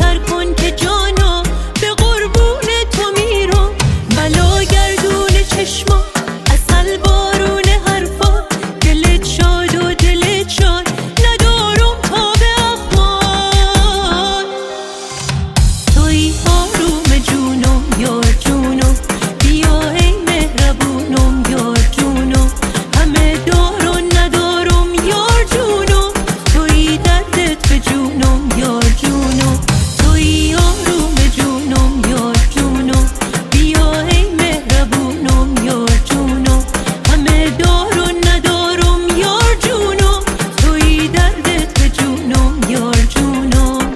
لبتر کن که جانا به قربون تو میرم. بلا گردون چشما اصل بارون حرفا، دلت شاد و دلت شاد ندارم تا به اخمار. توی آروم جونم یار جونم، بیا ای مهربونم یار جونم. همه دارم ندارم یار جونم، توی دردت به جونم یار جونم. توی آروم جونم یار جونم، بیا ای مهربونم یار جونم. همه دارم ندارم یار جونم، توی دردت به جونم یار جونم.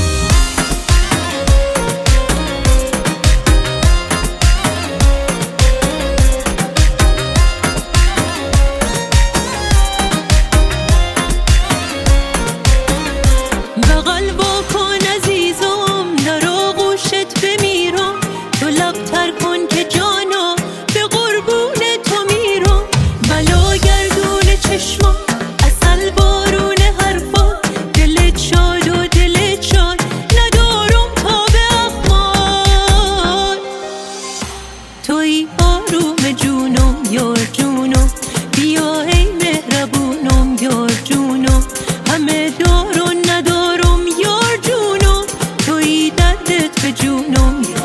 بغل واکن عزیزم در آغوشت بمیرم. تو لبتر کن که جانا به قربون تو میرم. بلا گردون چشما اصل بارون حرفا، دلت شاد و دلت شاد ندارم تا به اخمار. توی آروم جونم یار جونم، بیا ای مهربونم یار جونم. همه دارم ندارم یار جونم، توی دردت به جونم.